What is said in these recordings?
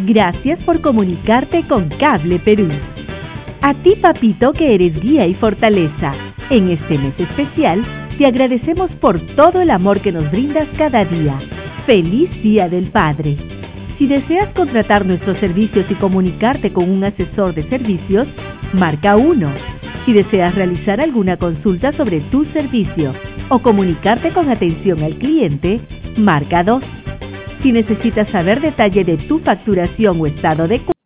Gracias por comunicarte con Cable Perú. A ti, papito, que eres guía y fortaleza. En este mes especial, te agradecemos por todo el amor que nos brindas cada día. ¡Feliz Día del Padre! Si deseas contratar nuestros servicios y comunicarte con un asesor de servicios, marca 1. Si deseas realizar alguna consulta sobre tu servicio o comunicarte con atención al cliente, marca 2. Si necesitas saber detalle de tu facturación o estado de cuenta,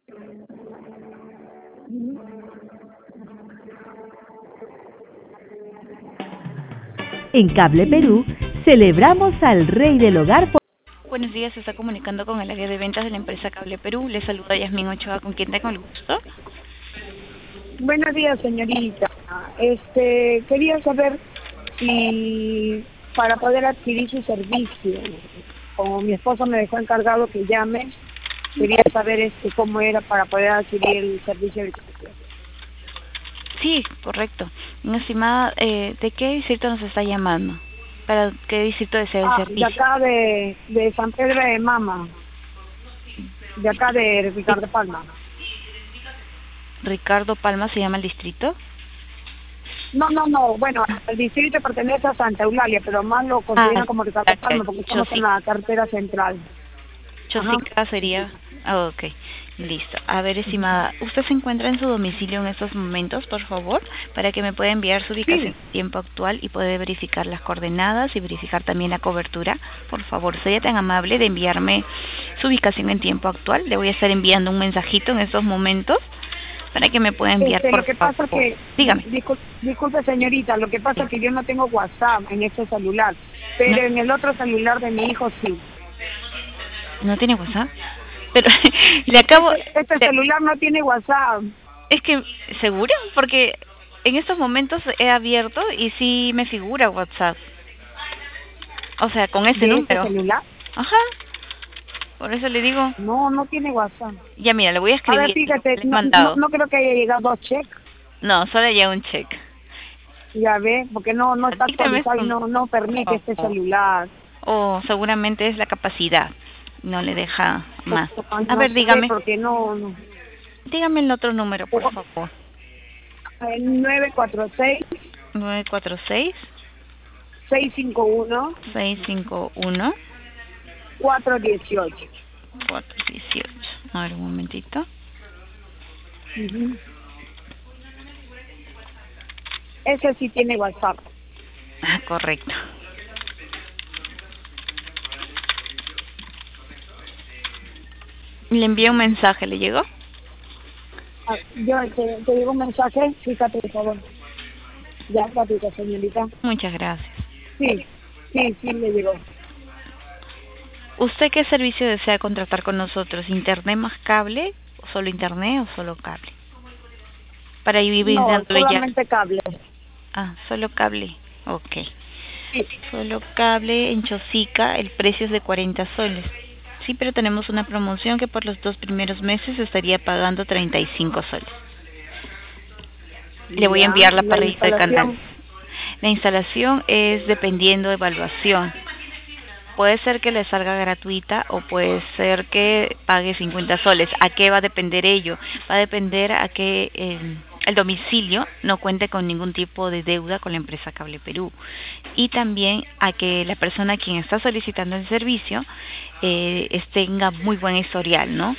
en Cable Perú celebramos al Rey del Hogar. Buenos días, se está comunicando con el área de ventas de la empresa Cable Perú. Le saluda Yasmín Ochoa, con quien tengo el gusto. Buenos días, señorita. Quería saber si para poder adquirir su servicio, como mi esposo me dejó encargado que llame, quería saber cómo era para poder adquirir el servicio de educación. Sí, correcto. Mi estimada, ¿de qué distrito nos está llamando? ¿Para qué distrito desea el servicio? De acá de San Pedro de Mama, de acá de Ricardo Palma. ¿Ricardo Palma se llama el distrito? No, bueno, el distrito pertenece a Santa Eulalia, pero más lo consideran como Ricardo Palma porque estamos en la carretera central. Chosica sería... ok, listo. A ver, estimada, ¿usted se encuentra en su domicilio en estos momentos, por favor? Para que me pueda enviar su ubicación en tiempo actual y poder verificar las coordenadas y verificar también la cobertura. Por favor, sería tan amable de enviarme su ubicación en tiempo actual. Le voy a estar enviando un mensajito en estos momentos para que me pueda enviar, por lo que favor. pasa que, dígame. Disculpe, señorita, lo que pasa es que yo no tengo WhatsApp en este celular, pero ¿No? en el otro celular de mi hijo sí. ¿No tiene WhatsApp? Pero le acabo... Este celular no tiene WhatsApp. Es que, ¿seguro? Porque en estos momentos he abierto y sí me figura WhatsApp. O sea, con ese número. ¿Este celular? Ajá. Por eso le digo... No tiene WhatsApp. Ya mira, le voy a escribir. A ver, fíjate, mandado. No creo que haya llegado 2 cheques. No, solo ya un check. Ya ve, porque no está actualizado y no permite este celular. Seguramente es la capacidad. No le deja más. A No ver, dígame. Porque no. Dígame el otro número, por favor. 946. 946. 651. 651. 418. 418. A ver, un momentito. Ese sí tiene WhatsApp. Ah, correcto. Le envié un mensaje, ¿le llegó? Yo te digo un mensaje, fíjate, por favor. Ya, ratito, señorita. Muchas gracias. Sí, le llegó. ¿Usted qué servicio desea contratar con nosotros? ¿Internet más cable? ¿O solo internet o solo cable? Para ir brindándole solamente cable. Ah, solo cable. Ok. Sí. Solo cable en Chosica, el precio es de 40 soles. Sí, pero tenemos una promoción que por los 2 primeros meses estaría pagando 35 soles. Le voy a enviar la parrilla del canal. La instalación es dependiendo de evaluación. Puede ser que le salga gratuita o puede ser que pague 50 soles. ¿A qué va a depender ello? Va a depender a que el domicilio no cuente con ningún tipo de deuda con la empresa Cable Perú. Y también a que la persona a quien está solicitando el servicio tenga muy buen historial, ¿no?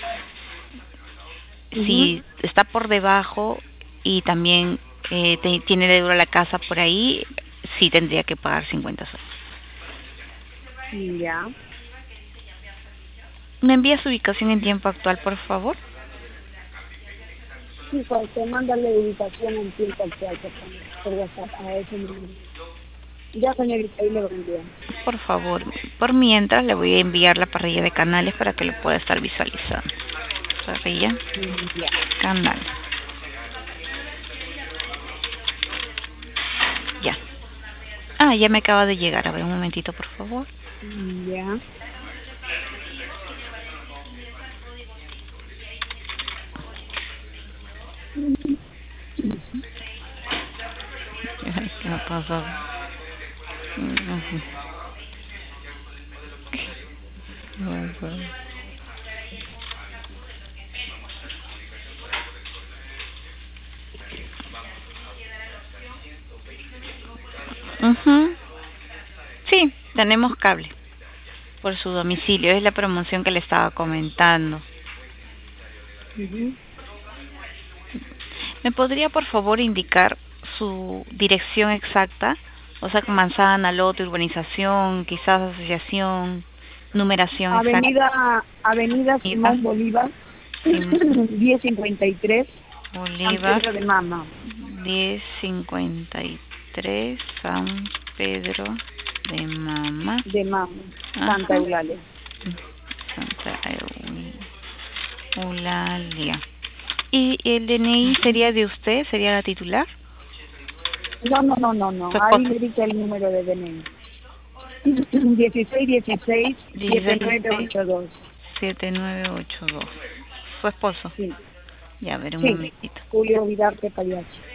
Si está por debajo y también tiene deuda la casa por ahí, sí tendría que pagar 50 soles. Ya. ¿Me envía su ubicación en tiempo actual, por favor? Sí, pues te manda la ubicación en tiempo actual, por WhatsApp, a ese número. Ya, señorita, ahí le voy a enviar. Por favor, por mientras le voy a enviar la parrilla de canales para que lo pueda estar visualizando. Parrilla, canal. Ya. Ya me acaba de llegar. A ver, un momentito, por favor. Ya. ¿Qué me pasó? Tenemos cable por su domicilio, es la promoción que le estaba comentando. ¿Me podría por favor indicar su dirección exacta? O sea, manzana, lote, urbanización, quizás asociación, numeración exacta. Avenida Simón Bolívar, 1053, Bolívar, San Pedro de Mama. 1053, San Pedro de Mama. De Mama, Santa Eulalia. Santa Eulalia. ¿Y el DNI sería de usted? ¿Sería la titular? No. Ahí le dice el número de DNI. 1616 7982. 7982. ¿Su esposo? Sí. Ya, a ver, un sí. momentito. Julio Vidarte Pagliacci.